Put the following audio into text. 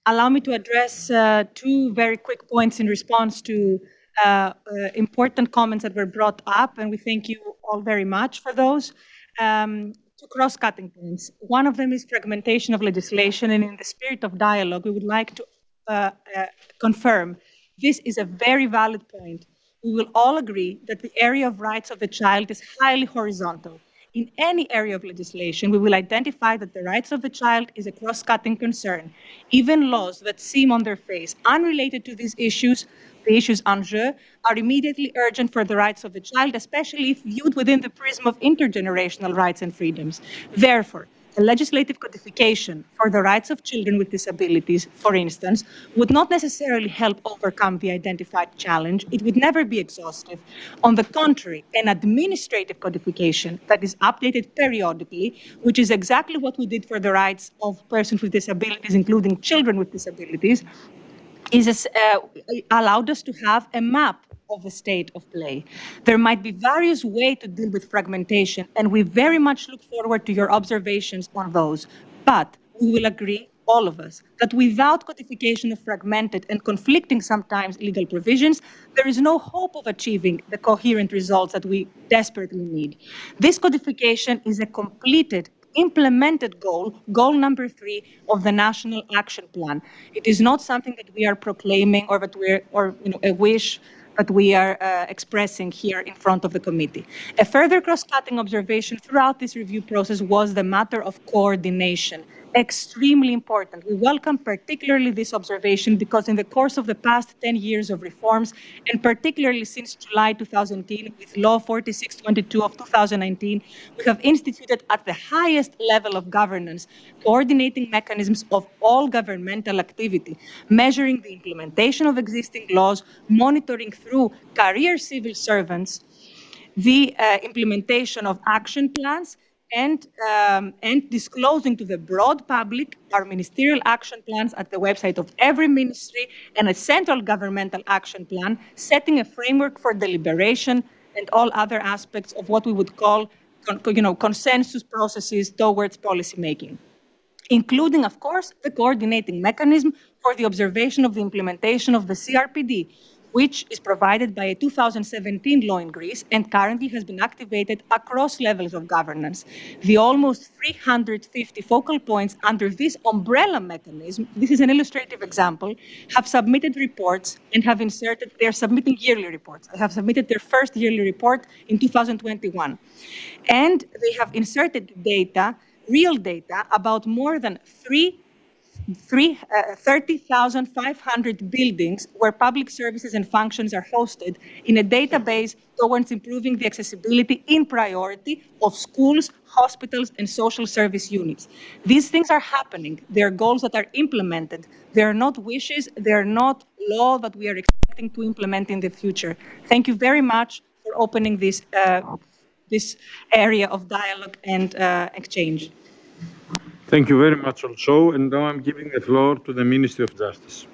Allow me to address two very quick points in response to important comments that were brought up, and we thank you all very much for those. Two cross-cutting points. One of them is fragmentation of legislation, and in the spirit of dialogue, we would like to uh, uh, confirm this is a very valid point. We will all agree that the area of rights of the child is highly horizontal. In any area of legislation, we will identify that the rights of the child is a cross-cutting concern. Even laws that seem on their face unrelated to these issues, the issues en jeu, are immediately urgent for the rights of the child, especially if viewed within the prism of intergenerational rights and freedoms. Therefore, a legislative codification for the rights of children with disabilities, for instance, would not necessarily help overcome the identified challenge. It would never be exhaustive. On the contrary, an administrative codification that is updated periodically, which is exactly what we did for the rights of persons with disabilities, including children with disabilities, allowed us to have a map of the state of play. There might be various ways to deal with fragmentation, and we very much look forward to your observations on those. But we will agree, all of us, that without codification of fragmented and conflicting sometimes legal provisions, there is no hope of achieving the coherent results that we desperately need. This codification is a completed implemented goal, goal number 3 of the National Action Plan. It is not something that we are proclaiming or that we're, or a wish that we are expressing here in front of the committee. A further cross-cutting observation throughout this review process was the matter of coordination. Extremely important. We welcome particularly this observation because in the course of the past 10 years of reforms, and particularly since July 2010 with Law 4622 of 2019, we have instituted at the highest level of governance coordinating mechanisms of all governmental activity, measuring the implementation of existing laws, monitoring through career civil servants the implementation of action plans, and disclosing to the broad public our ministerial action plans at the website of every ministry and a central governmental action plan, setting a framework for deliberation and all other aspects of what we would call consensus processes towards policymaking, including, of course, the coordinating mechanism for the observation of the implementation of the CRPD, which is provided by a 2017 law in Greece and currently has been activated across levels of governance. The almost 350 focal points under this umbrella mechanism, this is an illustrative example, have submitted reports and have inserted, they're submitting yearly reports. They have submitted their first yearly report in 2021. And they have inserted data, real data, about more than 30,500 buildings where public services and functions are hosted in a database towards improving the accessibility in priority of schools, hospitals, and social service units. These things are happening. They are goals that are implemented. They are not wishes. They are not law that we are expecting to implement in the future. Thank you very much for opening this area of dialogue and exchange. Thank you very much also. And now I'm giving the floor to the Ministry of Justice.